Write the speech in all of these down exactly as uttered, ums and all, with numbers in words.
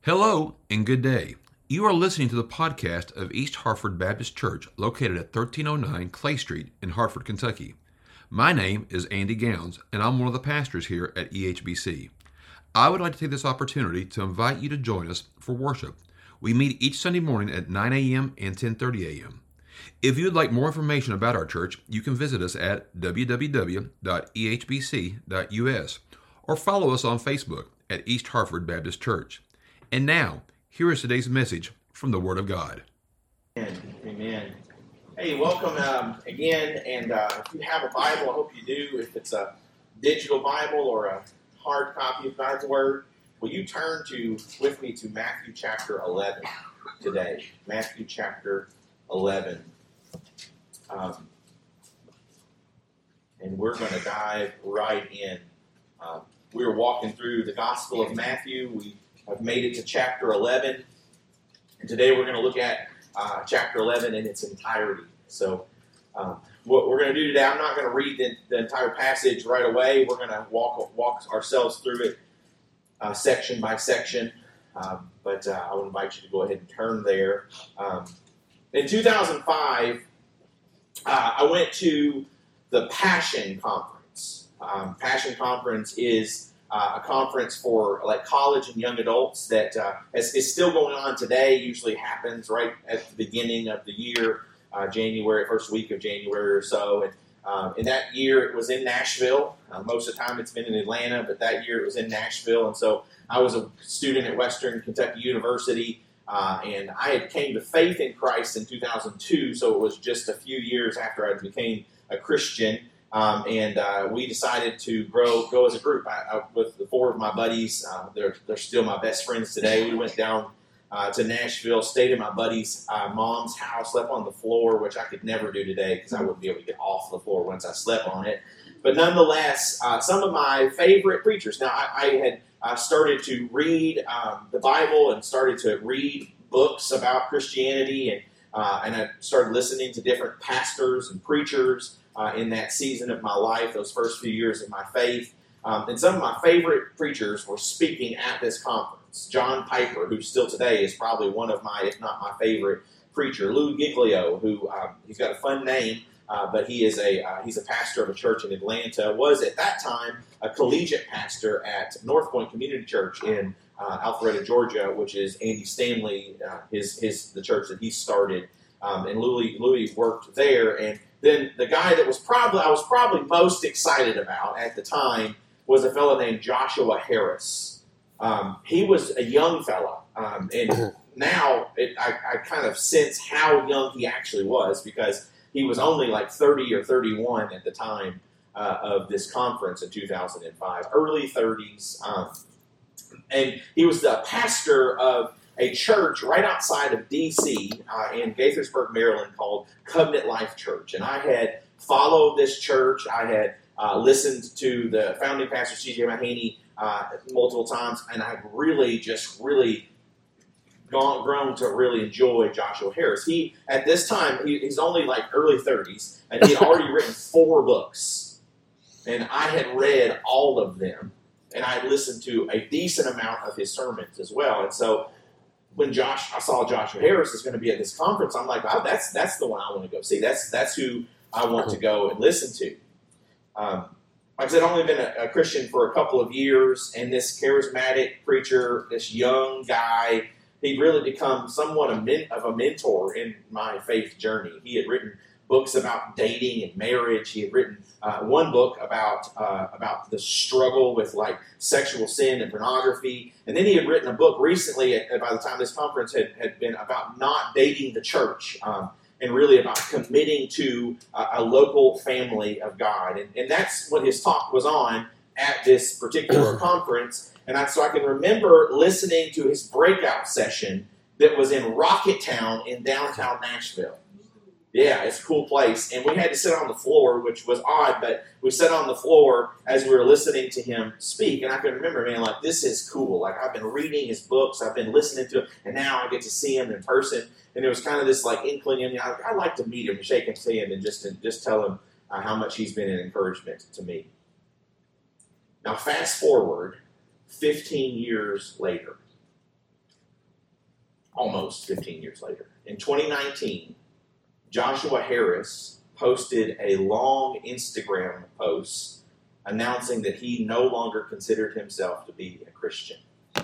Hello and good day. You are listening to the podcast of East Hartford Baptist Church located at thirteen oh nine Clay Street in Hartford, Kentucky. My name is Andy Gowns and I'm one of the pastors here at E H B C. I would like to take this opportunity to invite you to join us for worship. We meet each Sunday morning at nine a.m. and ten thirty a.m. If you would like more information about our church, you can visit us at w w w dot e h b c dot u s or follow us on Facebook at East Hartford Baptist Church. And now, here is today's message from the Word of God. Amen. Amen. Hey, welcome um, again. And uh, if you have a Bible, I hope you do. If it's a digital Bible or a hard copy of God's Word, will you turn to with me to Matthew chapter eleven today? Matthew chapter eleven. Um, and we're going to dive right in. Um, we were walking through the Gospel of Matthew. We I've made it to chapter eleven, and today we're going to look at uh, chapter eleven in its entirety. So um, what we're going to do today, I'm not going to read the, the entire passage right away. We're going to walk walk ourselves through it uh, section by section, um, but uh, I would invite you to go ahead and turn there. Um, in two thousand five, uh, I went to the Passion Conference. Um, Passion Conference is Uh, a conference for like college and young adults that uh, is, is still going on today. Usually happens right at the beginning of the year, uh, January, first week of January or so. And um, in that year, it was in Nashville. Uh, most of the time, it's been in Atlanta, but that year it was in Nashville. And so I was a student at Western Kentucky University, uh, and I had came to faith in Christ in two thousand two. So it was just a few years after I became a Christian. Um, and uh, we decided to grow, go as a group. I, I, with the four of my buddies, uh, they're they're still my best friends today. We went down uh, to Nashville, stayed at my buddy's uh, mom's house, slept on the floor, which I could never do today because I wouldn't be able to get off the floor once I slept on it. But nonetheless, uh, some of my favorite preachers. Now, I, I had uh, started to read um, the Bible and started to read books about Christianity, and uh, and I started listening to different pastors and preachers. Uh, in that season of my life, those first few years of my faith. Um, and some of my favorite preachers were speaking at this conference. John Piper, who still today is probably one of my, if not my favorite preacher. Lou Giglio, who um, he's got a fun name, uh, but he is a uh, he's a pastor of a church in Atlanta, was at that time a collegiate pastor at North Point Community Church in uh, Alpharetta, Georgia, which is Andy Stanley, uh, his his the church that he started. Um, and Louis, Louis worked there, and then the guy that was probably I was probably most excited about at the time was a fellow named Joshua Harris. Um, he was a young fellow, um, and now it, I, I kind of sense how young he actually was because he was only like thirty or thirty-one at the time uh, of this conference in two thousand five, early thirties, um, and he was the pastor of a church right outside of D C uh, in Gaithersburg, Maryland, called Covenant Life Church. And I had followed this church. I had uh, listened to the founding pastor, C J Mahaney, uh, multiple times, and I've really just really gone, grown to really enjoy Joshua Harris. He, at this time, he, he's only like early thirties, and he had already written four books. And I had read all of them, and I had listened to a decent amount of his sermons as well. And so when Josh, I saw Joshua Harris is going to be at this conference, I'm like, wow, that's that's the one I want to go see. That's that's who I want to go and listen to. Um, like I said, I've only been a, a Christian for a couple of years, and this charismatic preacher, this young guy, he'd really become somewhat a men, of a mentor in my faith journey. He had written books about dating and marriage. He had written uh, one book about uh, about the struggle with like sexual sin and pornography, and then he had written a book recently. At, by the time this conference had, had been about not dating the church, um, and really about committing to a, a local family of God, and, and that's what his talk was on at this particular conference. And I, so I can remember listening to his breakout session that was in Rocketown in downtown Nashville. Yeah, it's a cool place. And we had to sit on the floor, which was odd, but we sat on the floor as we were listening to him speak. And I can remember, man, like, this is cool. Like, I've been reading his books, I've been listening to him, and now I get to see him in person. And it was kind of this, like, inkling in me. I, I'd like to meet him and shake his hand and just, and just tell him uh, how much he's been an encouragement to me. Now, fast forward fifteen years later. almost fifteen years later. In twenty nineteen, Joshua Harris posted a long Instagram post announcing that he no longer considered himself to be a Christian.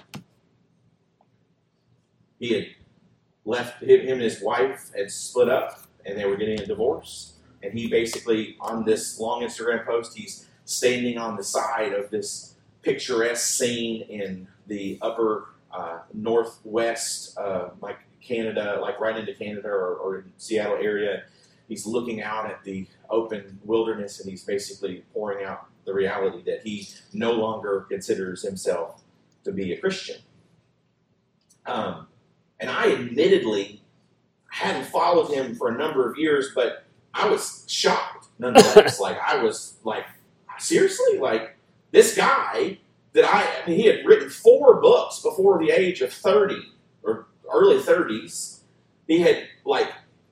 He had left, him and his wife had split up, and they were getting a divorce. And he basically, on this long Instagram post, he's standing on the side of this picturesque scene in the upper uh, northwest, uh, like Canada, like right into Canada or, or in Seattle area. He's looking out at the open wilderness, and he's basically pouring out the reality that he no longer considers himself to be a Christian. Um, and I admittedly hadn't followed him for a number of years, but I was shocked nonetheless. Like, I was like, seriously? Like, this guy that I, I mean, he had written four books before the age of thirty, or early thirties. He had, like,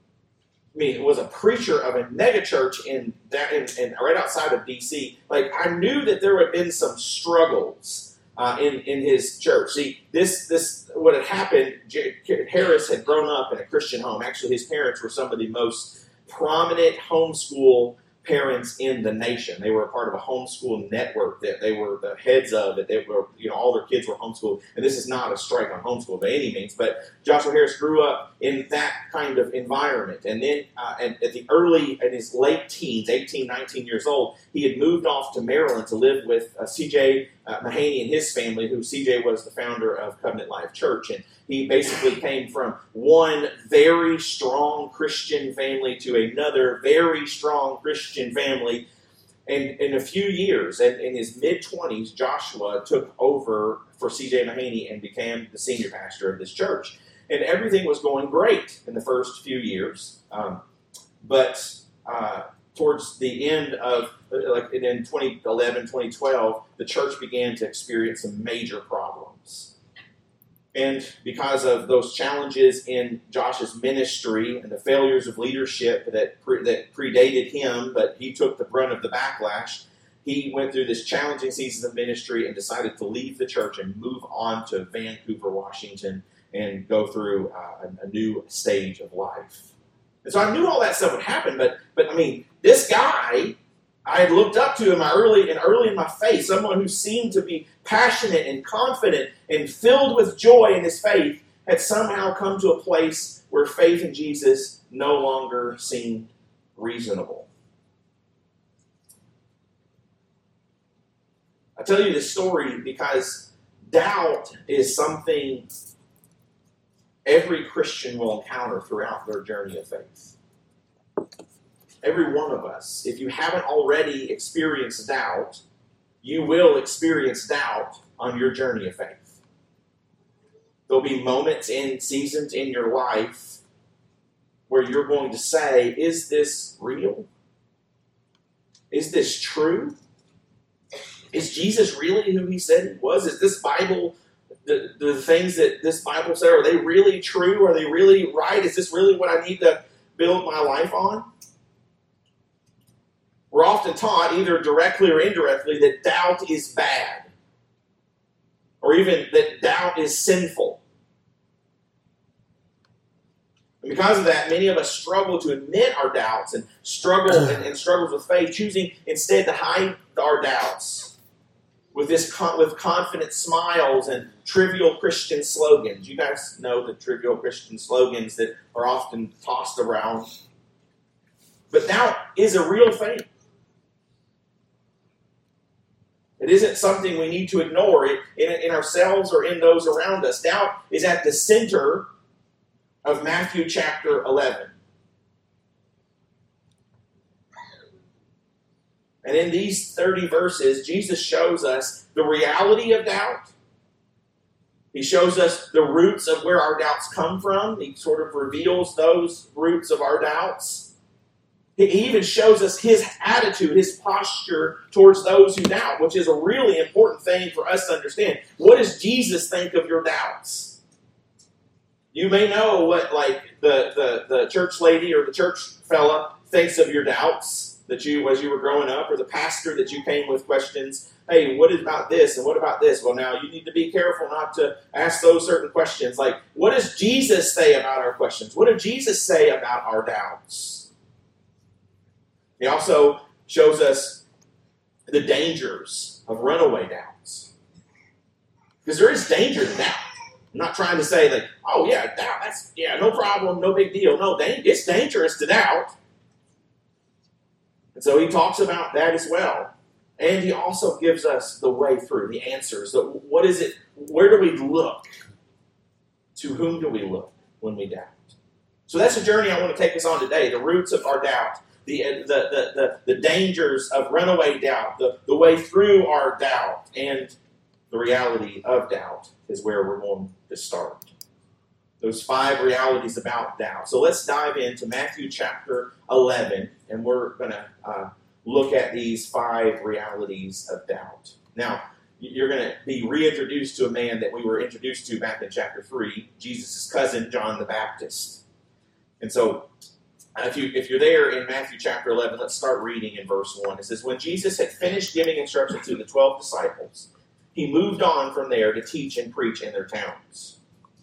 I mean, it was a preacher of a megachurch in, in, in right outside of D C. Like, I knew that there had been some struggles uh, in in his church. See, this this what had happened. J- Harris had grown up in a Christian home. Actually, his parents were some of the most prominent homeschool parents in the nation. They were a part of a homeschool network that they were the heads of, that they were, you know, all their kids were homeschooled. And this is not a strike on homeschool by any means, but Joshua Harris grew up in that kind of environment. And then uh, and at the early, in his late teens, eighteen, nineteen years old, he had moved off to Maryland to live with uh, C J uh, Mahaney and his family, who C J was the founder of Covenant Life Church. And he basically came from one very strong Christian family to another very strong Christian family. And in a few years, and in his mid-twenties, Joshua took over for C J Mahaney and became the senior pastor of this church. And everything was going great in the first few years. Um, but uh, towards the end of, like in twenty eleven, twenty twelve, the church began to experience some major problems. And because of those challenges in Josh's ministry and the failures of leadership that pre- that predated him, but he took the brunt of the backlash, he went through this challenging season of ministry and decided to leave the church and move on to Vancouver, Washington, and go through uh, a, a new stage of life. And so I knew all that stuff would happen, but but I mean, this guy, I had looked up to him early and early in my faith, someone who seemed to be passionate and confident and filled with joy in his faith, had somehow come to a place where faith in Jesus no longer seemed reasonable. I tell you this story because doubt is something every Christian will encounter throughout their journey of faith. Every one of us, if you haven't already experienced doubt, you will experience doubt on your journey of faith. There'll be moments and seasons in your life where you're going to say, is this real? Is this true? Is Jesus really who he said he was? Is this Bible, the, the things that this Bible said, are they really true? Are they really right? Is this really what I need to build my life on? We're often taught, either directly or indirectly, that doubt is bad. Or even that doubt is sinful. And because of that, many of us struggle to admit our doubts and struggle and, and struggles with faith, choosing instead to hide our doubts with this with confident smiles and trivial Christian slogans. You guys know the trivial Christian slogans that are often tossed around. But doubt is a real thing. It isn't something we need to ignore in, in ourselves or in those around us. Doubt is at the center of Matthew chapter eleven. And in these thirty verses, Jesus shows us the reality of doubt. He shows us the roots of where our doubts come from. He sort of reveals those roots of our doubts. He even shows us his attitude, his posture towards those who doubt, which is a really important thing for us to understand. What does Jesus think of your doubts? You may know what, like, the, the, the church lady or the church fella thinks of your doubts. that you, as you were growing up, or the pastor that you came with questions. Hey, what about this and what about this? Well, now you need to be careful not to ask those certain questions. Like, what does Jesus say about our questions? What did Jesus say about our doubts? He also shows us the dangers of runaway doubts. Because there is danger to doubt. I'm not trying to say like, oh yeah, doubt, that's, yeah, no problem, no big deal. No, it's dangerous to doubt. And so he talks about that as well. And he also gives us the way through, the answers. The, what is it? Where do we look? To whom do we look when we doubt? So that's the journey I want to take us on today. The roots of our doubt, the the the the, the dangers of runaway doubt, the, the way through our doubt, and the reality of doubt is where we're going to start. Those five realities about doubt. So let's dive into Matthew chapter eleven, and we're going to uh, look at these five realities of doubt. Now, you're going to be reintroduced to a man that we were introduced to back in chapter three, Jesus' cousin, John the Baptist. And so, if, you, if you're there in Matthew chapter eleven, let's start reading in verse one. It says, when Jesus had finished giving instructions to the twelve disciples, he moved on from there to teach and preach in their towns.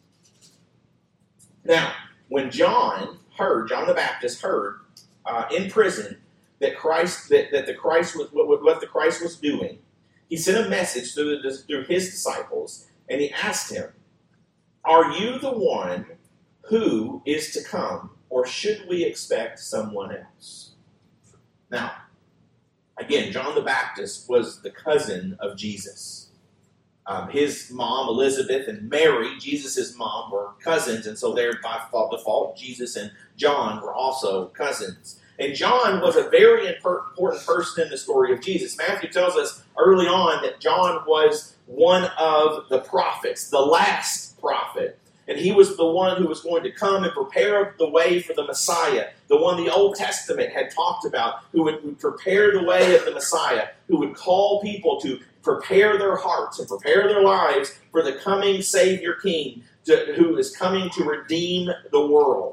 Now, when John heard, John the Baptist heard uh, in prison that Christ, that, that the Christ was what, what the Christ was doing, he sent a message through, the, through his disciples, and he asked him, "Are you the one who is to come, or should we expect someone else?" Now, again, John the Baptist was the cousin of Jesus. Um, his mom, Elizabeth, and Mary, Jesus' mom, were cousins, and so they're by default, Jesus and John were also cousins. And John was a very important person in the story of Jesus. Matthew tells us early on that John was one of the prophets, the last prophet. And he was the one who was going to come and prepare the way for the Messiah, the one the Old Testament had talked about, who would, would prepare the way of the Messiah, who would call people to prepare their hearts and prepare their lives for the coming Savior King to, who is coming to redeem the world.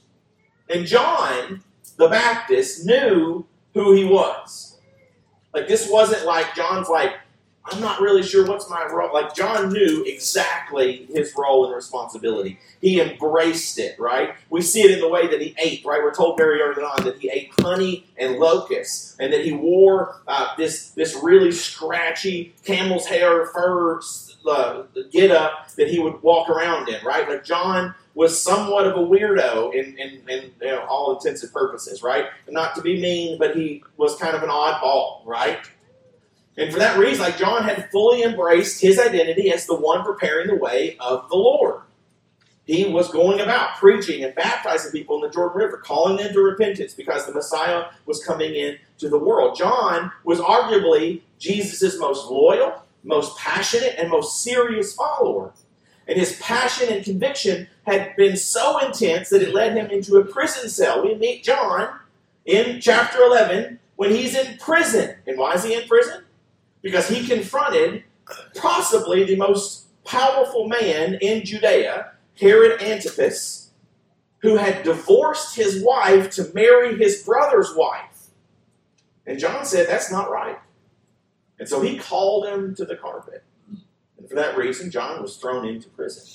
And John the Baptist knew who he was. Like, this wasn't like John's like, I'm not really sure what's my role. Like, John knew exactly his role and responsibility. He embraced it, right? We see it in the way that he ate, right? We're told very early on that he ate honey and locusts, and that he wore uh, this, this really scratchy camel's hair fur uh, get-up that he would walk around in, right? Like, John was somewhat of a weirdo in, in, in you know, all intents and purposes, right? Not to be mean, but he was kind of an oddball, right? And for that reason, like, John had fully embraced his identity as the one preparing the way of the Lord. He was going about preaching and baptizing people in the Jordan River, calling them to repentance because the Messiah was coming into the world. John was arguably Jesus' most loyal, most passionate, and most serious follower. And his passion and conviction had been so intense that it led him into a prison cell. We meet John in chapter eleven when he's in prison. And why is he in prison? Because he confronted possibly the most powerful man in Judea, Herod Antipas, who had divorced his wife to marry his brother's wife. And John said, that's not right. And so he called him to the carpet. And for that reason, John was thrown into prison.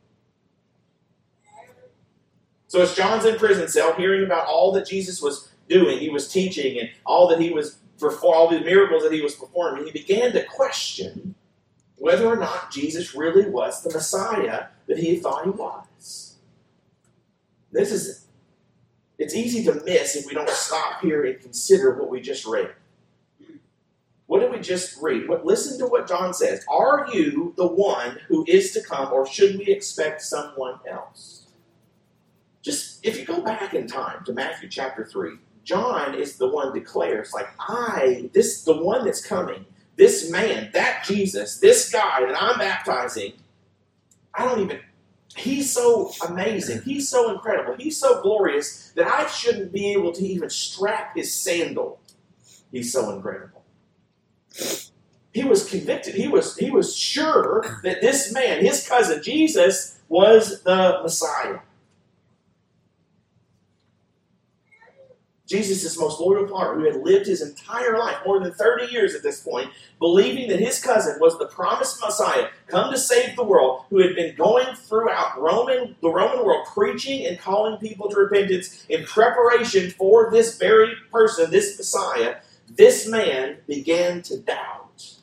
So as John's in prison cell, hearing about all that Jesus was doing, he was teaching, and all that he was for all the miracles that he was performing, he began to question whether or not Jesus really was the Messiah that he thought he was. This is, it's easy to miss if we don't stop here and consider what we just read. What did we just read? What, listen to what John says. Are you the one who is to come, or should we expect someone else? Just, if you go back in time to Matthew chapter three, John is the one declares, like, I, this, the one that's coming, this man, that Jesus, this guy that I'm baptizing, I don't even, he's so amazing, he's so incredible, he's so glorious that I shouldn't be able to even strap his sandal. He's so incredible. He was convicted. He was, he was sure that this man, his cousin, Jesus, was the Messiah. Jesus' most loyal follower, who had lived his entire life, more than thirty years at this point, believing that his cousin was the promised Messiah, come to save the world, who had been going throughout Roman, the Roman world, preaching and calling people to repentance in preparation for this very person, this Messiah, this man began to doubt.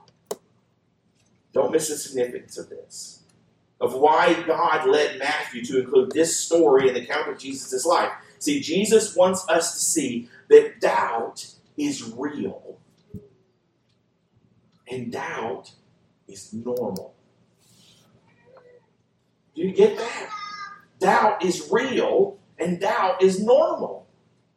Don't miss the significance of this, of why God led Matthew to include this story in the account of Jesus' life. See, Jesus wants us to see that doubt is real. And doubt is normal. Do you get that? Doubt is real and doubt is normal.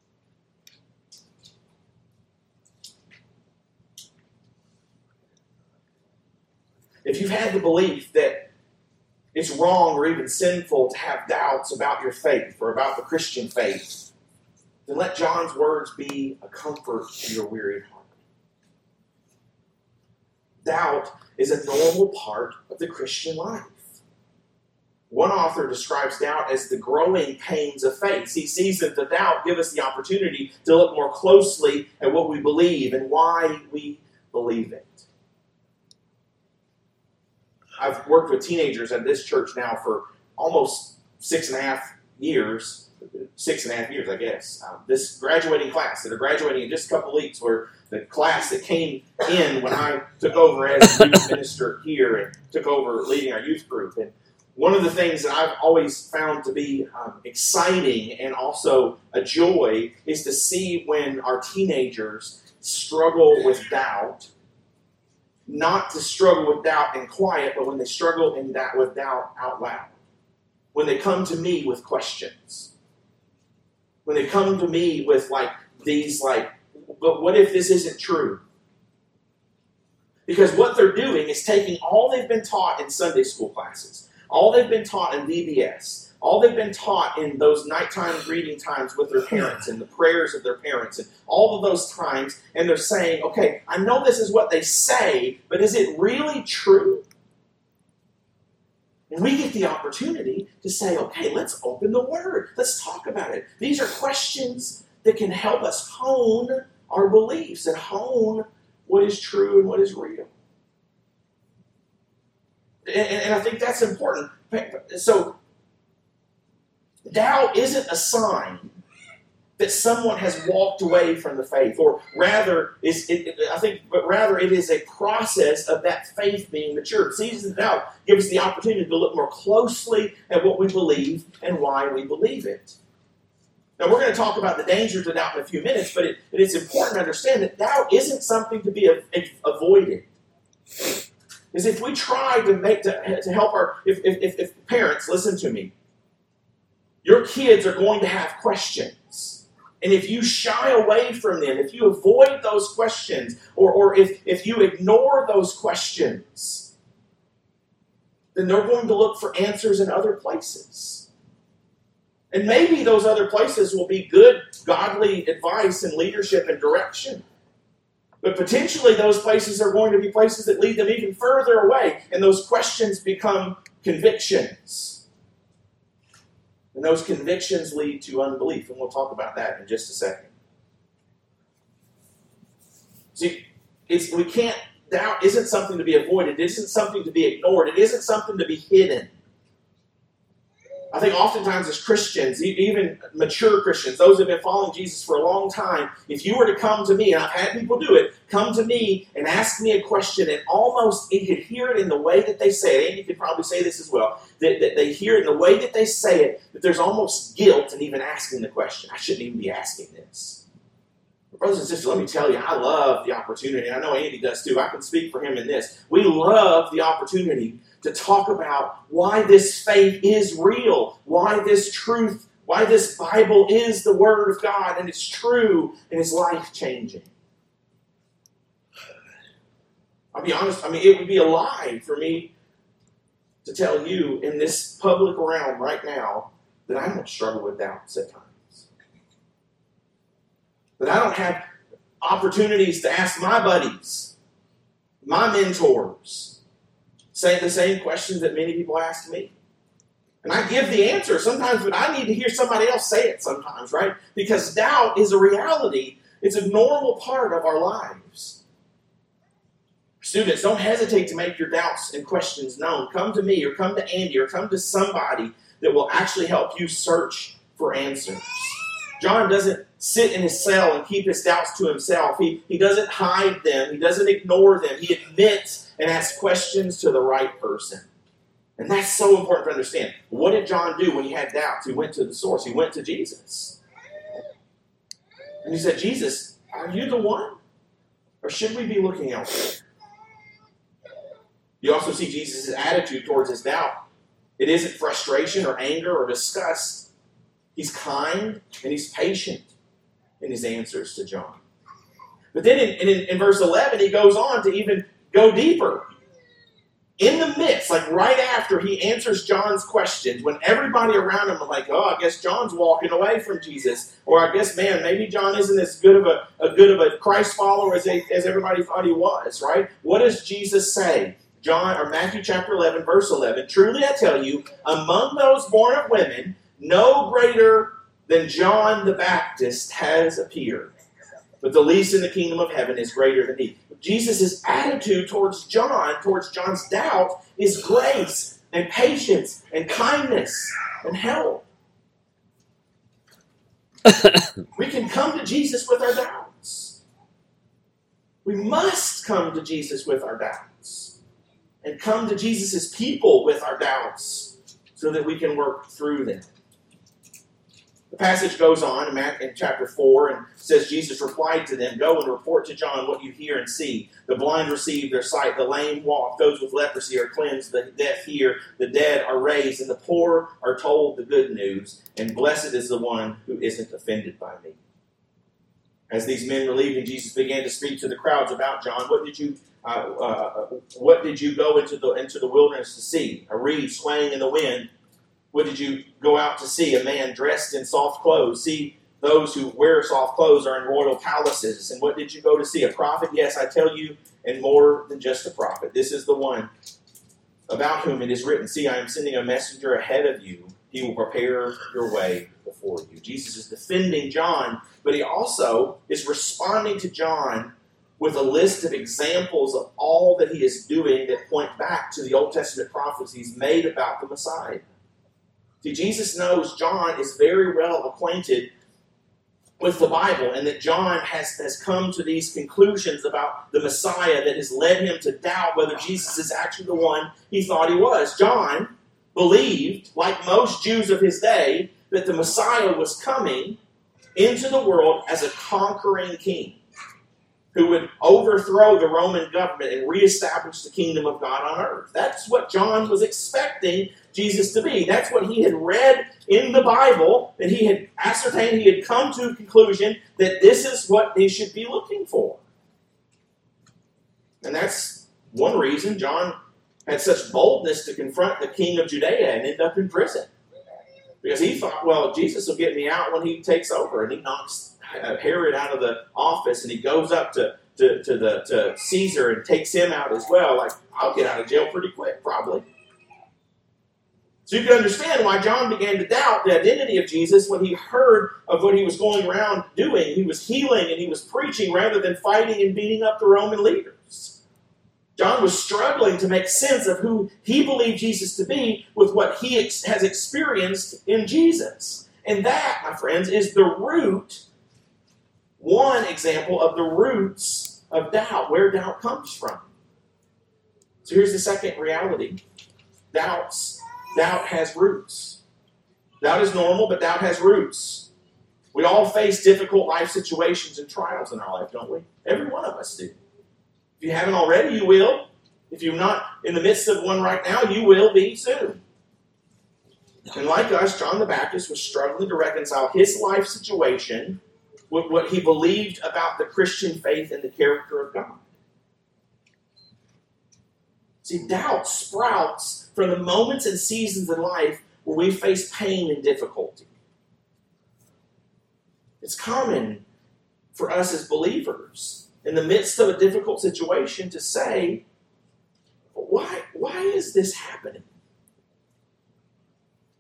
If you've had the belief that it's wrong or even sinful to have doubts about your faith or about the Christian faith, then let John's words be a comfort to your wearied heart. Doubt is a normal part of the Christian life. One author describes doubt as the growing pains of faith. He sees that the doubt gives us the opportunity to look more closely at what we believe and why we believe it. I've worked with teenagers at this church now for almost six and a half years. Six and a half years, I guess. Um, this graduating class that are graduating in just a couple weeks were the class that came in when I took over as youth minister here and took over leading our youth group. And one of the things that I've always found to be um, exciting and also a joy is to see when our teenagers struggle with doubt. Not to struggle with doubt in quiet, but when they struggle in that with doubt out loud. When they come to me with questions. When they come to me with like these like, but what if this isn't true? Because what they're doing is taking all they've been taught in Sunday school classes, all they've been taught in V B S, all they've been taught in those nighttime reading times with their parents and the prayers of their parents and all of those times, and they're saying, okay, I know this is what they say, but is it really true? And we get the opportunity to say, okay, let's open the Word. Let's talk about it. These are questions that can help us hone our beliefs and hone what is true and what is real. And, and I think that's important. So, doubt isn't a sign that someone has walked away from the faith, or rather, is it, I think, but rather it is a process of that faith being matured. Seasons of doubt give us the opportunity to look more closely at what we believe and why we believe it. Now, we're going to talk about the dangers of doubt in a few minutes, but it, it's important to understand that doubt isn't something to be a, a, avoided. Is if we try to make to, to help our if, if if parents listen to me. Your kids are going to have questions. And if you shy away from them, if you avoid those questions, or, or if, if you ignore those questions, then they're going to look for answers in other places. And maybe those other places will be good, godly advice and leadership and direction. But potentially those places are going to be places that lead them even further away, and those questions become convictions. And those convictions lead to unbelief, and we'll talk about that in just a second. See, it's, we can't, doubt isn't something to be avoided. It isn't something to be ignored. It isn't something to be hidden. I think oftentimes as Christians, even mature Christians, those who have been following Jesus for a long time, if you were to come to me, and I've had people do it, come to me and ask me a question, and almost you could hear it in the way that they say it, and you could probably say this as well, that, that they hear it in the way that they say it, that there's almost guilt in even asking the question. I shouldn't even be asking this. Brothers and sisters, let me tell you, I love the opportunity. I know Andy does too. I can speak for him in this. We love the opportunity to talk about why this faith is real, why this truth, why this Bible is the Word of God, and it's true, and it's life-changing. I'll be honest, I mean, it would be a lie for me to tell you in this public realm right now that I don't struggle with doubts at times. That I don't have opportunities to ask my buddies, my mentors, say the same questions that many people ask me. And I give the answer sometimes, but I need to hear somebody else say it sometimes, right? Because doubt is a reality. It's a normal part of our lives. Students, don't hesitate to make your doubts and questions known. Come to me or come to Andy or come to somebody that will actually help you search for answers. John doesn't sit in his cell and keep his doubts to himself. He, he doesn't hide them. He doesn't ignore them. He admits and asks questions to the right person. And that's so important to understand. What did John do when he had doubts? He went to the source. He went to Jesus. And he said, Jesus, are you the one? Or should we be looking elsewhere? You also see Jesus' attitude towards his doubt. It isn't frustration or anger or disgust. He's kind and he's patient in his answers to John. But then in, in, in verse eleven, he goes on to even go deeper. In the midst, like right after he answers John's questions, when everybody around him are like, oh, I guess John's walking away from Jesus. Or I guess, man, maybe John isn't as good of a, a good of a Christ follower as, they, as everybody thought he was, right? What does Jesus say? John, or Matthew chapter eleven, verse eleven, truly I tell you, among those born of women, no greater than John the Baptist has appeared. But the least in the kingdom of heaven is greater than he. Jesus' attitude towards John, towards John's doubt, is grace and patience and kindness and help. We can come to Jesus with our doubts. We must come to Jesus with our doubts. And come to Jesus' people with our doubts so that we can work through them. The passage goes on in, Matthew, in chapter four and says, Jesus replied to them, go and report to John what you hear and see. The blind receive their sight, the lame walk, those with leprosy are cleansed, the deaf hear, the dead are raised, and the poor are told the good news. And blessed is the one who isn't offended by me. As these men were leaving, Jesus began to speak to the crowds about John. What did you uh, uh, what did you go into the into the wilderness to see? A reed swaying in the wind. What did you go out to see? A man dressed in soft clothes. See, those who wear soft clothes are in royal palaces. And what did you go to see? A prophet? Yes, I tell you, and more than just a prophet. This is the one about whom it is written, see, I am sending a messenger ahead of you. He will prepare your way before you. Jesus is defending John, but he also is responding to John with a list of examples of all that he is doing that point back to the Old Testament prophecies made about the Messiah. See, Jesus knows John is very well acquainted with the Bible and that John has, has come to these conclusions about the Messiah that has led him to doubt whether Jesus is actually the one he thought he was. John believed, like most Jews of his day, that the Messiah was coming into the world as a conquering king who would overthrow the Roman government and reestablish the kingdom of God on earth. That's what John was expecting Jesus to be. That's what he had read in the Bible, that he had ascertained, he had come to a conclusion that this is what they should be looking for. And that's one reason John had such boldness to confront the king of Judea and end up in prison. Because he thought, well, Jesus will get me out when he takes over. And he knocks Herod out of the office and he goes up to, to, to, the, to Caesar and takes him out as well. Like, I'll get out of jail pretty quick, probably. So you can understand why John began to doubt the identity of Jesus when he heard of what he was going around doing. He was healing and he was preaching rather than fighting and beating up the Roman leaders. John was struggling to make sense of who he believed Jesus to be with what he ex- has experienced in Jesus. And that, my friends, is the root, one example of the roots of doubt, where doubt comes from. So here's the second reality. Doubts Doubt has roots. Doubt is normal, but doubt has roots. We all face difficult life situations and trials in our life, don't we? Every one of us do. If you haven't already, you will. If you're not in the midst of one right now, you will be soon. And like us, John the Baptist was struggling to reconcile his life situation with what he believed about the Christian faith and the character of God. See, doubt sprouts from the moments and seasons in life where we face pain and difficulty. It's common for us as believers in the midst of a difficult situation to say, why, why is this happening?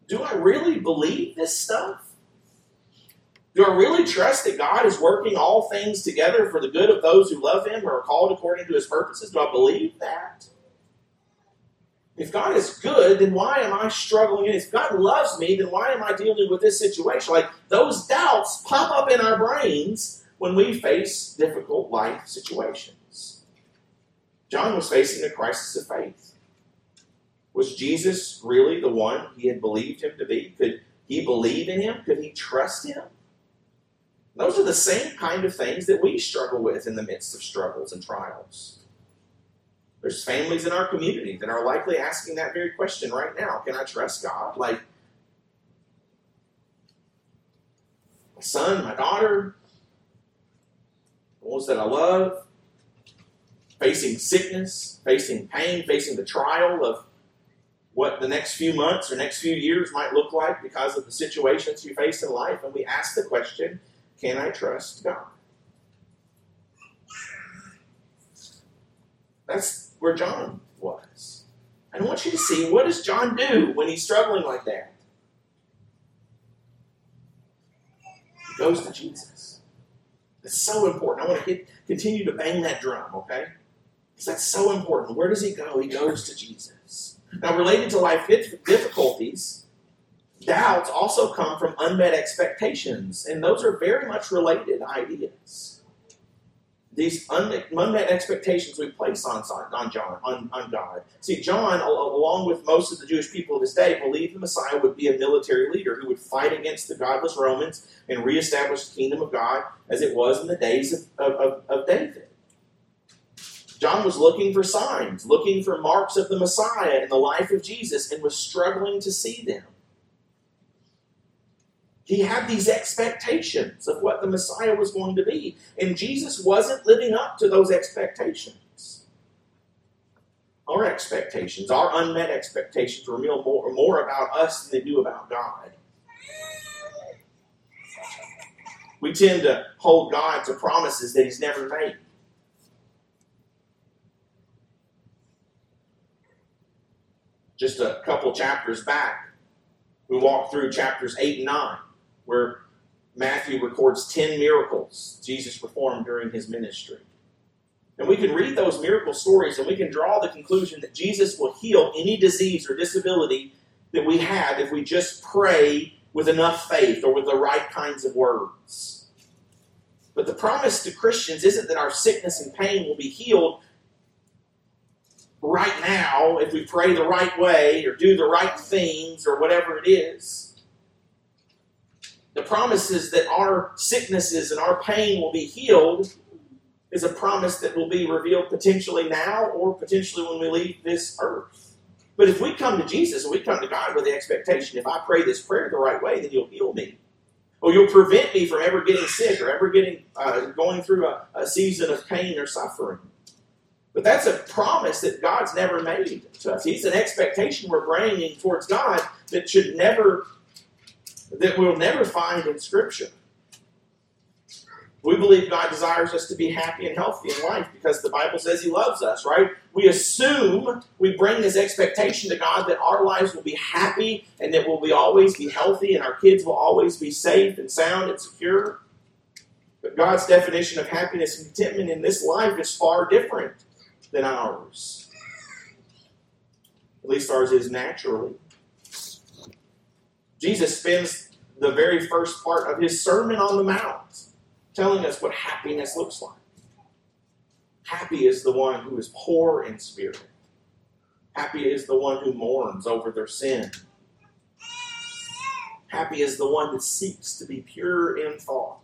do I really believe this stuff? Do I really trust that God is working all things together for the good of those who love Him or are called according to His purposes? Do I believe that? If God is good, then why am I struggling? If God loves me, then why am I dealing with this situation? Like, those doubts pop up in our brains when we face difficult life situations. John was facing a crisis of faith. Was Jesus really the one he had believed Him to be? Could he believe in Him? Could he trust Him? Those are the same kind of things that we struggle with in the midst of struggles and trials. There's families in our community that are likely asking that very question right now. Can I trust God? Like, my son, my daughter, the ones that I love, facing sickness, facing pain, facing the trial of what the next few months or next few years might look like because of the situations you face in life. And we ask the question, can I trust God? That's where John was. And I want you to see, what does John do when he's struggling like that? He goes to Jesus. That's so important. I want to hit, continue to bang that drum, okay? Because that's so important. Where does he go? He goes to Jesus. Now, related to life difficulties, doubts also come from unmet expectations, and those are very much related ideas. These unmet expectations we place on, on John, on, on God. See, John, along with most of the Jewish people of his day, believed the Messiah would be a military leader who would fight against the godless Romans and reestablish the kingdom of God as it was in the days of, of, of David. John was looking for signs, looking for marks of the Messiah in the life of Jesus, and was struggling to see them. He had these expectations of what the Messiah was going to be, and Jesus wasn't living up to those expectations. Our expectations, our unmet expectations, reveal more, more about us than they do about God. We tend to hold God to promises that He's never made. Just a couple chapters back, we walked through chapters eight and nine, where Matthew records ten miracles Jesus performed during His ministry. And we can read those miracle stories and we can draw the conclusion that Jesus will heal any disease or disability that we have if we just pray with enough faith or with the right kinds of words. But the promise to Christians isn't that our sickness and pain will be healed right now if we pray the right way or do the right things or whatever it is. The promise is that our sicknesses and our pain will be healed is a promise that will be revealed potentially now or potentially when we leave this earth. But if we come to Jesus and we come to God with the expectation, if I pray this prayer the right way, then He'll heal me. Or You'll prevent me from ever getting sick or ever getting uh, going through a, a season of pain or suffering. But that's a promise that God's never made to us. It's an expectation we're bringing towards God that should never, that we'll never find in Scripture. We believe God desires us to be happy and healthy in life because the Bible says He loves us, right? We assume, we bring this expectation to God that our lives will be happy and that we'll be always be healthy and our kids will always be safe and sound and secure. But God's definition of happiness and contentment in this life is far different than ours. At least ours is naturally. Jesus spends the very first part of His Sermon on the Mount telling us what happiness looks like. Happy is the one who is poor in spirit. Happy is the one who mourns over their sin. Happy is the one that seeks to be pure in thought.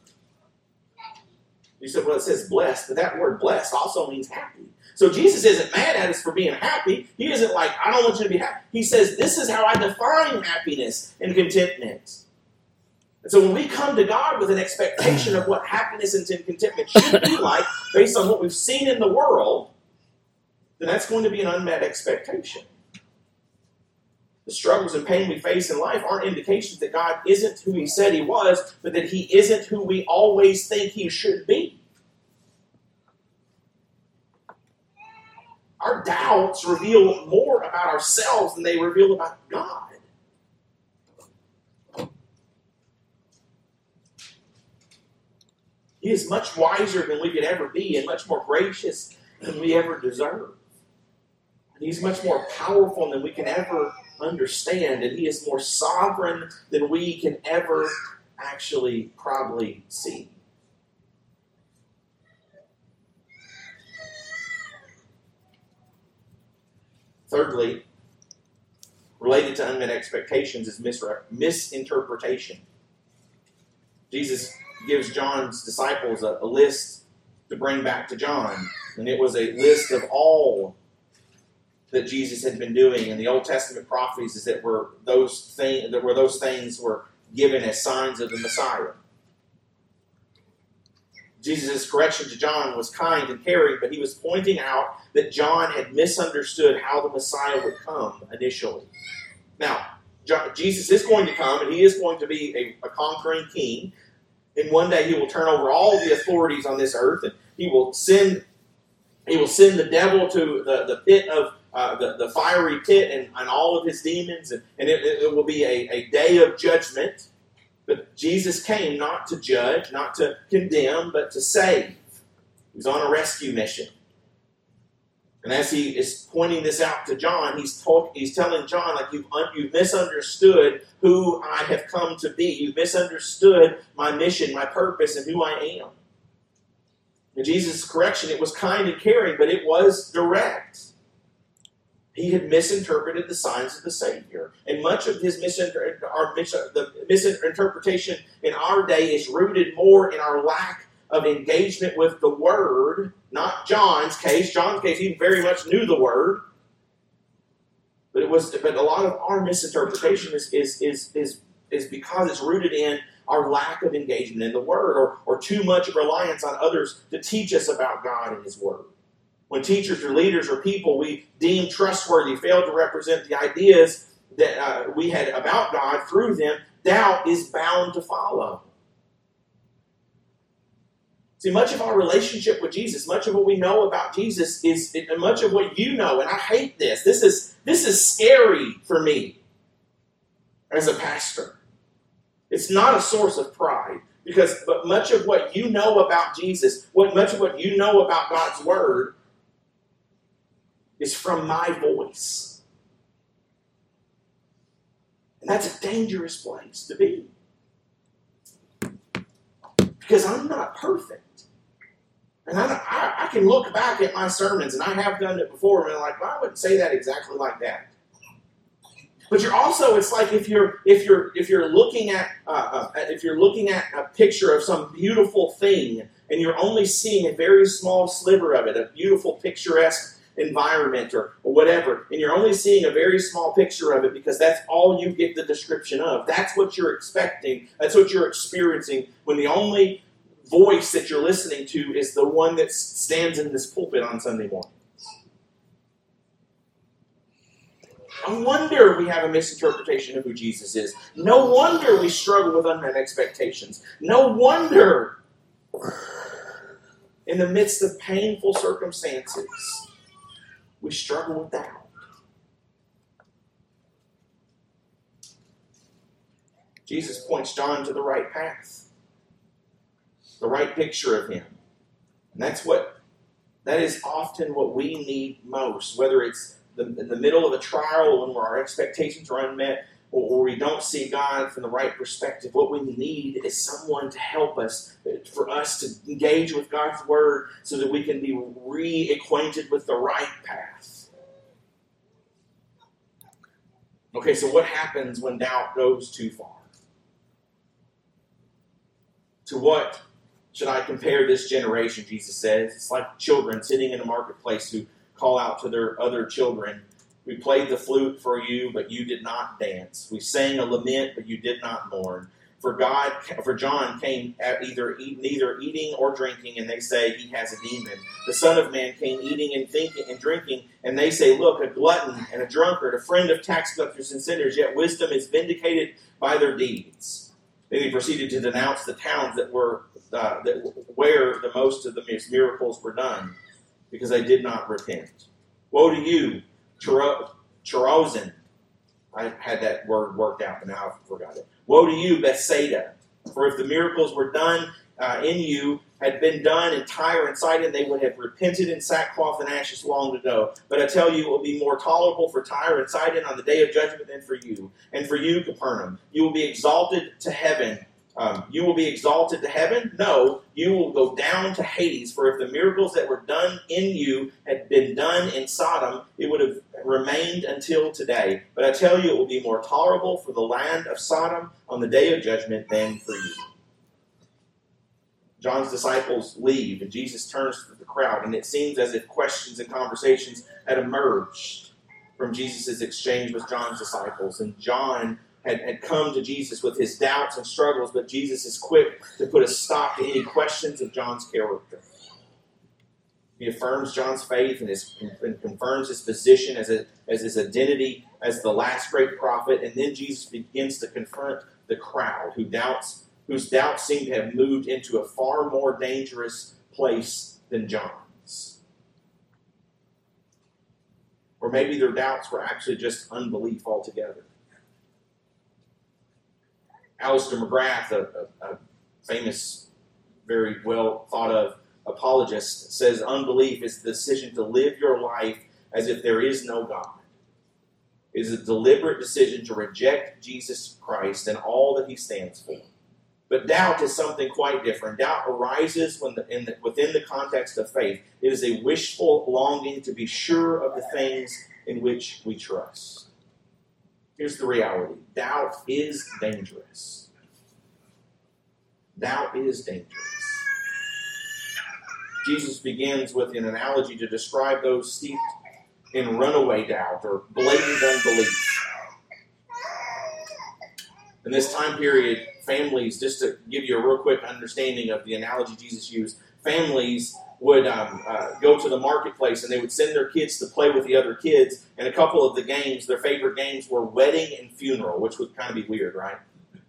You said, well, it says blessed, but that word blessed also means happy. So Jesus isn't mad at us for being happy. He isn't like, I don't want you to be happy. He says, this is how I define happiness and contentment. And so when we come to God with an expectation of what happiness and contentment should be like, based on what we've seen in the world, then that's going to be an unmet expectation. The struggles and pain we face in life aren't indications that God isn't who He said He was, but that He isn't who we always think He should be. Our doubts reveal more about ourselves than they reveal about God. He is much wiser than we could ever be and much more gracious than we ever deserve. And He's much more powerful than we can ever understand. And He is more sovereign than we can ever actually probably see. Thirdly, related to unmet expectations is misre- misinterpretation. Jesus gives John's disciples a, a list to bring back to John, and it was a list of all that Jesus had been doing in the Old Testament prophecies that were those things that were those things were given as signs of the Messiah. Jesus' correction to John was kind and caring, but he was pointing out that John had misunderstood how the Messiah would come initially. Now, John, Jesus is going to come, and he is going to be a, a conquering king. And one day he will turn over all the authorities on this earth, and he will send he will send the devil to the, the pit of uh, the, the fiery pit and, and all of his demons, and, and it, it will be a, a day of judgment. But Jesus came not to judge, not to condemn, but to save. He's on a rescue mission. And as he is pointing this out to John, he's talk, he's telling John, like, you've, you've misunderstood who I have come to be. You've misunderstood my mission, my purpose, and who I am. And Jesus' correction, it was kind and caring, but it was direct. He had misinterpreted the signs of the Savior. And much of his misinter- our mis- the misinterpretation in our day is rooted more in our lack of engagement with the Word. Not John's case. John's case, he very much knew the Word. But it was but a lot of our misinterpretation is is is is, is because it's rooted in our lack of engagement in the Word, or, or too much reliance on others to teach us about God and His Word. When teachers or leaders or people we deem trustworthy fail to represent the ideas that uh, we had about God through them, doubt is bound to follow. See, much of our relationship with Jesus, much of what we know about Jesus is, and much of what you know, and I hate this, this is, this is scary for me as a pastor. It's not a source of pride, because but much of what you know about Jesus, what much of what you know about God's Word, is from my voice. And that's a dangerous place to be. Because I'm not perfect. And I, I, I can look back at my sermons, and I have done it before, and I'm like, well, I wouldn't say that exactly like that. But you're also, it's like if you're if you're if you're looking at uh, uh, if you're looking at a picture of some beautiful thing, and you're only seeing a very small sliver of it, a beautiful picturesque environment or, or whatever, and you're only seeing a very small picture of it because that's all you get the description of. That's what you're expecting. That's what you're experiencing when the only voice that you're listening to is the one that stands in this pulpit on Sunday morning. No wonder we have a misinterpretation of who Jesus is. No wonder we struggle with unmet expectations. No wonder in the midst of painful circumstances we struggle with doubt. Jesus points John to the right path, the right picture of him. And that's what, that is often what we need most, whether it's the, in the middle of a trial when our expectations are unmet, or, or we don't see God from the right perspective. What we need is someone to help us, for us to engage with God's Word so that we can be reacquainted with the right path. Okay, so what happens when doubt goes too far? To what should I compare this generation, Jesus says? It's like children sitting in a marketplace who call out to their other children, we played the flute for you, but you did not dance. We sang a lament, but you did not mourn. For God, for John came at either eat, neither eating or drinking, and they say he has a demon. The Son of Man came eating and thinking and drinking, and they say, look, a glutton and a drunkard, a friend of tax collectors and sinners. Yet wisdom is vindicated by their deeds. Then he proceeded to denounce the towns that were uh, that where the most of the miracles were done, because they did not repent. Woe to you, Chorazin. I had that word worked out, but now I forgot it. Woe to you, Bethsaida! For if the miracles were done uh, in you had been done in Tyre and Sidon, they would have repented in sackcloth and ashes long ago. But I tell you, it will be more tolerable for Tyre and Sidon on the day of judgment than for you. And for you, Capernaum, you will be exalted to heaven. Um, you will be exalted to heaven? No, you will go down to Hades. For if the miracles that were done in you had been done in Sodom, it would have remained until today. But I tell you, it will be more tolerable for the land of Sodom on the day of judgment than for you. John's disciples leave, and Jesus turns to the crowd, and it seems as if questions and conversations had emerged from Jesus' exchange with John's disciples. And John had, had come to Jesus with his doubts and struggles, but Jesus is quick to put a stop to any questions of John's character. He affirms John's faith and, his, and confirms his position as, a, as his identity as the last great prophet, and then Jesus begins to confront the crowd who doubts whose doubts seem to have moved into a far more dangerous place than John's. Or maybe their doubts were actually just unbelief altogether. Alistair McGrath, a, a, a famous, very well thought of apologist, says unbelief is the decision to live your life as if there is no God. It is a deliberate decision to reject Jesus Christ and all that he stands for. But doubt is something quite different. Doubt arises when the, in the, within the context of faith. It is a wishful longing to be sure of the things in which we trust. Here's the reality. Doubt is dangerous. Doubt is dangerous. Jesus begins with an analogy to describe those steeped in runaway doubt or blatant unbelief. In this time period, families, just to give you a real quick understanding of the analogy Jesus used, families would um, uh, go to the marketplace and they would send their kids to play with the other kids. And a couple of the games, their favorite games, were wedding and funeral, which would kind of be weird, right?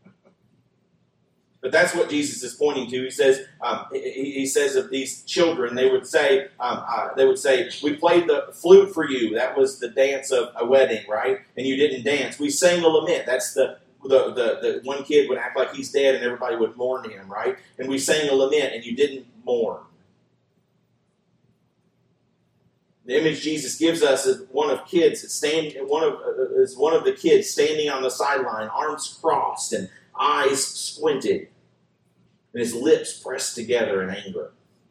But that's what Jesus is pointing to. He says, um, he, he says of these children, they would say, um, uh, they would say, we played the flute for you. That was the dance of a wedding, right? And you didn't dance. We sang a lament. That's the The, the, the one kid would act like he's dead and everybody would mourn him, right? And we sang a lament and you didn't mourn. The image Jesus gives us is one of kids standing, one of uh, is one of the kids standing on the sideline, arms crossed and eyes squinted, and his lips pressed together in anger.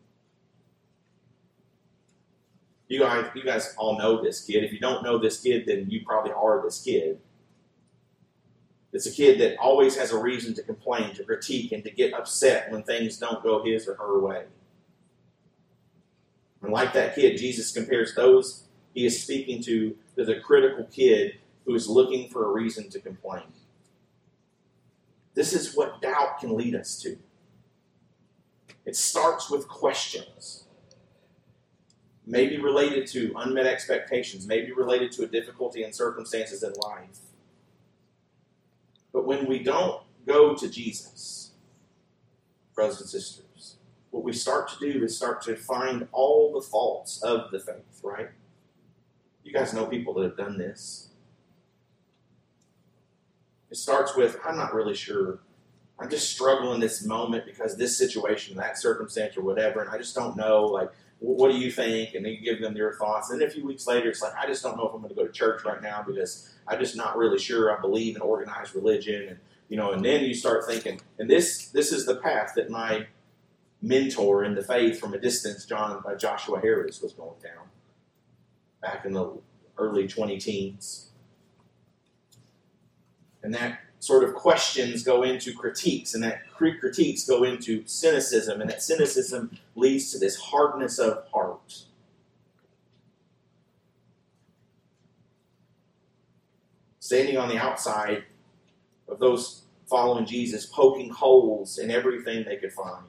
You guys, you guys all know this kid. If you don't know this kid, then you probably are this kid. It's a kid that always has a reason to complain, to critique, and to get upset when things don't go his or her way. And like that kid, Jesus compares those he is speaking to to the critical kid who is looking for a reason to complain. This is what doubt can lead us to. It starts with questions. Maybe related to unmet expectations, maybe related to a difficulty in circumstances in life. But when we don't go to Jesus, brothers and sisters, what we start to do is start to find all the faults of the faith, right? You guys know people that have done this. It starts with, I'm not really sure. I'm just struggling this moment because this situation, that circumstance or whatever, and I just don't know, like, what do you think? And then you give them their thoughts. And then a few weeks later, it's like, I just don't know if I'm going to go to church right now because I'm just not really sure I believe in organized religion. And, you know, and then you start thinking, and this this is the path that my mentor in the faith from a distance, John uh, Joshua Harris, was going down back in the early twenty-teens. And that sort of questions go into critiques, and that critiques go into cynicism, and that cynicism leads to this hardness of heart. Standing on the outside of those following Jesus, poking holes in everything they could find.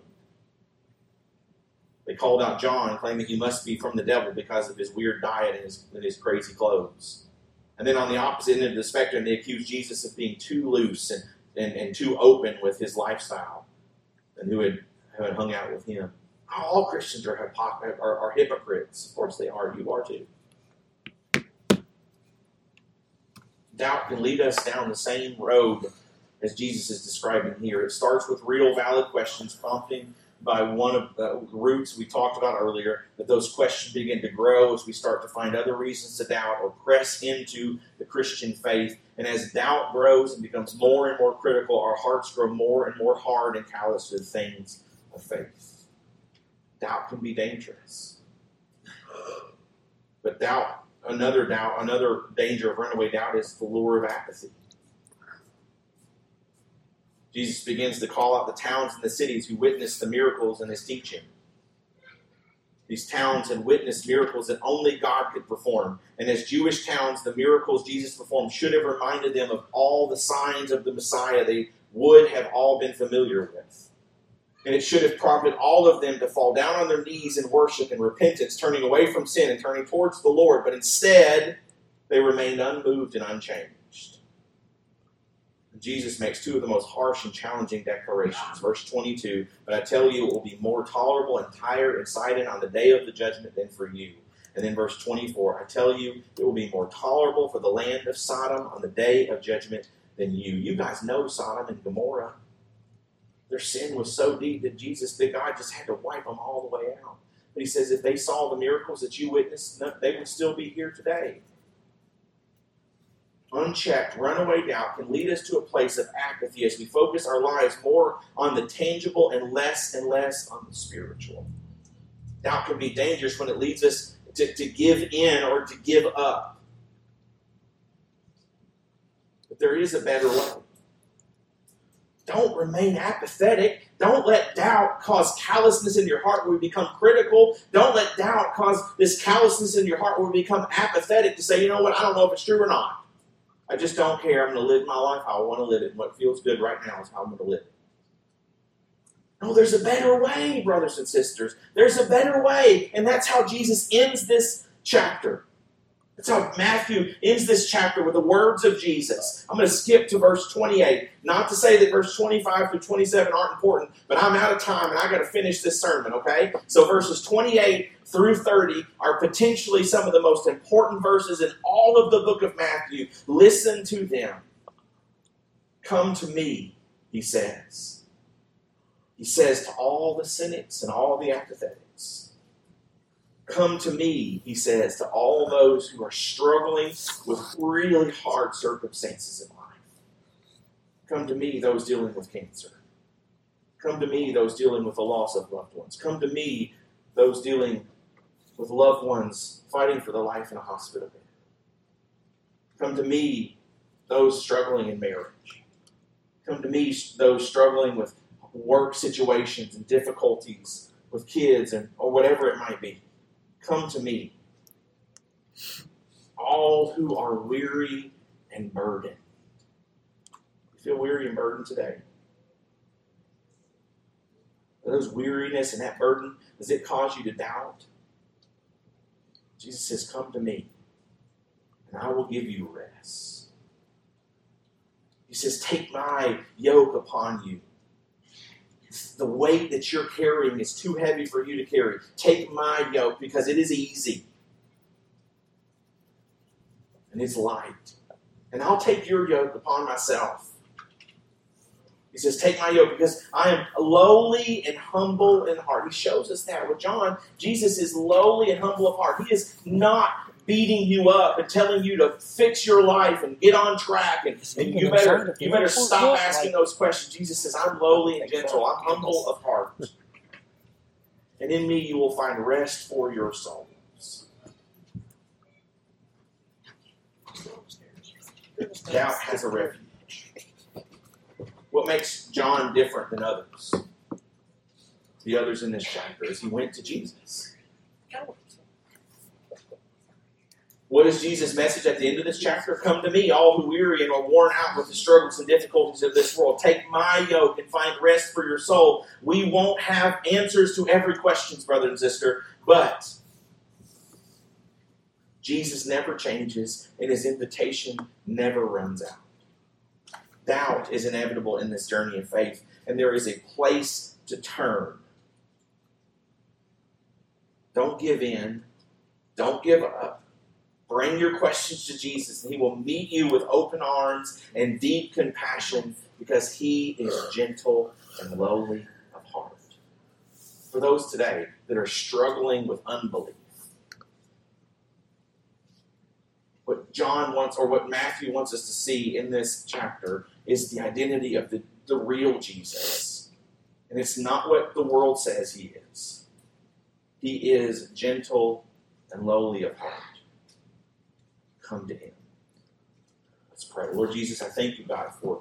They called out John, claiming he must be from the devil because of his weird diet and his, and his crazy clothes. And then on the opposite end of the spectrum, they accused Jesus of being too loose and, and, and too open with his lifestyle and who had, who had hung out with him. All Christians are, hypocr- are, are hypocrites. Of course they are. You are too. Doubt can lead us down the same road as Jesus is describing here. It starts with real, valid questions, prompting by one of the roots we talked about earlier, that those questions begin to grow as we start to find other reasons to doubt or press into the Christian faith. And as doubt grows and becomes more and more critical, our hearts grow more and more hard and callous to the things of faith. Doubt can be dangerous. But doubt, another doubt, another danger of runaway doubt is the lure of apathy. Jesus begins to call out the towns and the cities who witnessed the miracles in his teaching. These towns had witnessed miracles that only God could perform. And as Jewish towns, the miracles Jesus performed should have reminded them of all the signs of the Messiah they would have all been familiar with. And it should have prompted all of them to fall down on their knees in worship and repentance, turning away from sin and turning towards the Lord. But instead, they remained unmoved and unchanged. Jesus makes two of the most harsh and challenging declarations. Verse twenty-two, but I tell you, it will be more tolerable and Tyre and Sidon on the day of the judgment than for you. And then verse twenty-four, I tell you, it will be more tolerable for the land of Sodom on the day of judgment than you. You guys know Sodom and Gomorrah. Their sin was so deep that Jesus, that God just had to wipe them all the way out. But he says if they saw the miracles that you witnessed, they would still be here today. Unchecked, runaway doubt can lead us to a place of apathy as we focus our lives more on the tangible and less and less on the spiritual. Doubt can be dangerous when it leads us to, to give in or to give up. But there is a better way. Don't remain apathetic. Don't let doubt cause callousness in your heart where we become critical. Don't let doubt cause this callousness in your heart where we become apathetic to say, you know what, I don't know if it's true or not. I just don't care. I'm going to live my life how I want to live it. And what feels good right now is how I'm going to live it. No, there's a better way, brothers and sisters. There's a better way. And that's how Jesus ends this chapter. That's how Matthew ends this chapter with the words of Jesus. I'm going to skip to verse twenty-eight. Not to say that verse twenty-five through twenty-seven aren't important, but I'm out of time and I got to finish this sermon, okay? So verses twenty-eight through thirty are potentially some of the most important verses in all of the book of Matthew. Listen to them. Come to me, he says. He says to all the cynics and all the apathetics. Come to me, he says, to all those who are struggling with really hard circumstances in life. Come to me, those dealing with cancer. Come to me, those dealing with the loss of loved ones. Come to me, those dealing with loved ones fighting for their life in a hospital bed. Come to me, those struggling in marriage. Come to me, those struggling with work situations and difficulties with kids and or whatever it might be. Come to me, all who are weary and burdened. You feel weary and burdened today? Are those weariness and that burden, does it cause you to doubt? Jesus says, come to me, and I will give you rest. He says, take my yoke upon you. The weight that you're carrying is too heavy for you to carry. Take my yoke because it is easy. And it's light. And I'll take your yoke upon myself. He says, take my yoke because I am lowly and humble in heart. He shows us that with John. Jesus is lowly and humble of heart. He is not beating you up and telling you to fix your life and get on track and, and you better you better stop asking those questions. Jesus says, I'm lowly and gentle. I'm humble of heart. And in me you will find rest for your souls. Doubt has a refuge. What makes John different than others? The others in this chapter is he went to Jesus. What is Jesus' message at the end of this chapter? Come to me, all who weary and are worn out with the struggles and difficulties of this world. Take my yoke and find rest for your soul. We won't have answers to every question, brother and sister, but Jesus never changes and his invitation never runs out. Doubt is inevitable in this journey of faith, and there is a place to turn. Don't give in. Don't give up. Bring your questions to Jesus, and he will meet you with open arms and deep compassion because he is gentle and lowly of heart. For those today that are struggling with unbelief, what John wants, or what Matthew wants us to see in this chapter, is the identity of the, the real Jesus. And it's not what the world says he is. He is gentle and lowly of heart. Come to him. Let's pray. Lord Jesus, I thank you, God, for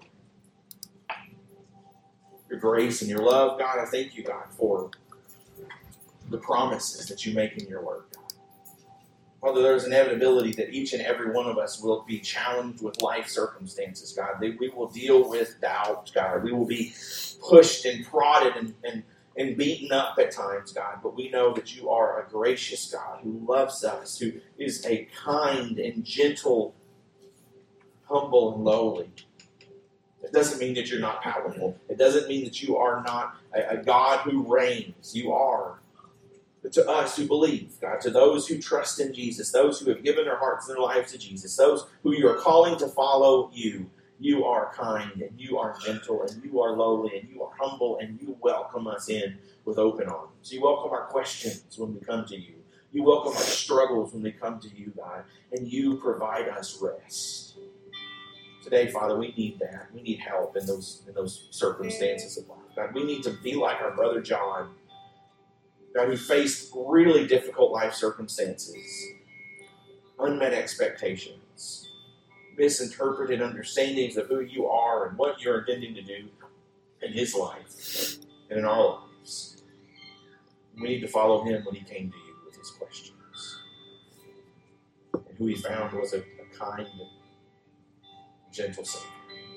your grace and your love. God, I thank you, God, for the promises that you make in your word, God. Father, there's an inevitability that each and every one of us will be challenged with life circumstances, God. That we will deal with doubt, God. We will be pushed and prodded and, and, and beaten up at times, God. But we know that you are a gracious God who loves us, who is a kind and gentle, humble and lowly. It doesn't mean that you're not powerful. It doesn't mean that you are not a, a God who reigns. You are. But to us who believe, God, to those who trust in Jesus, those who have given their hearts and their lives to Jesus, those who you are calling to follow you, you are kind and you are gentle and you are lowly and you are humble and you welcome us in with open arms. You welcome our questions when we come to you. You welcome our struggles when we come to you, God, and you provide us rest. Today, Father, we need that. We need help in those, in those circumstances of life. God, we need to be like our brother John, God, who faced really difficult life circumstances, unmet expectations, misinterpreted understandings of who you are and what you're intending to do in his life and in our lives. We need to follow him when he came to you with his questions. And who he found was a, a kind and gentle Savior.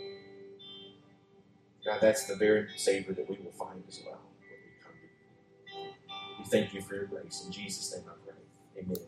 God, that's the very Savior that we will find as well when we come to you. We thank you for your grace. In Jesus' name I pray. Amen.